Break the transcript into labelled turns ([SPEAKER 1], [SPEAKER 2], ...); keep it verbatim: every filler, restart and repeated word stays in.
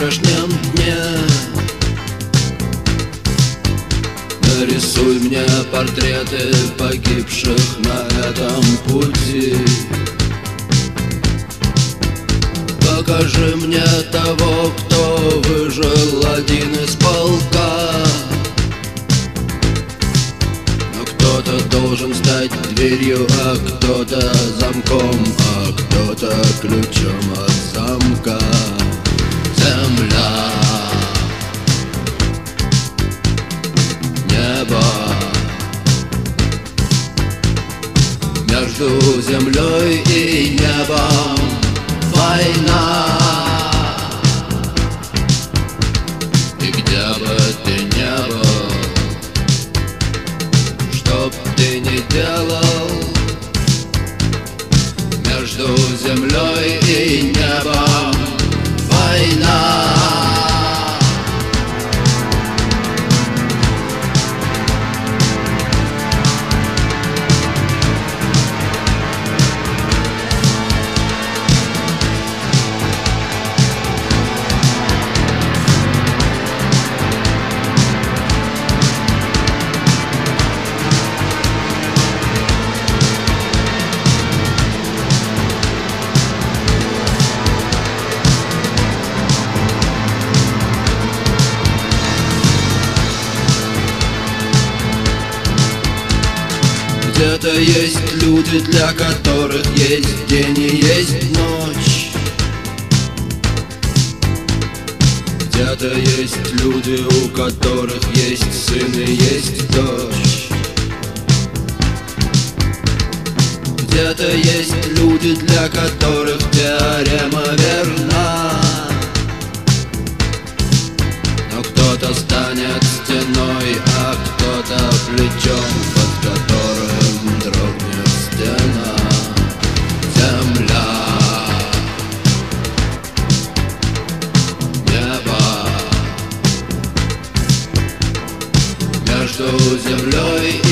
[SPEAKER 1] завтрашнем дне. Нарисуй мне портреты погибших на этом пути. Покажи мне того, кто выжил, один из полка. Но кто-то должен стать дверью, а кто-то замком, а кто-то ключом от замка. Земля, небо, между землей и небом война. И где бы ты ни был, что б ты ни делал, между землей и небом война. Где-то есть люди, для которых есть день и есть ночь. Где-то есть люди, у которых есть сын и есть дочь. Где-то есть люди, для которых теорема верна. Но кто-то станет стеной, а кто-то плечом, под которым дрогнет стена. Земля, небо, между землей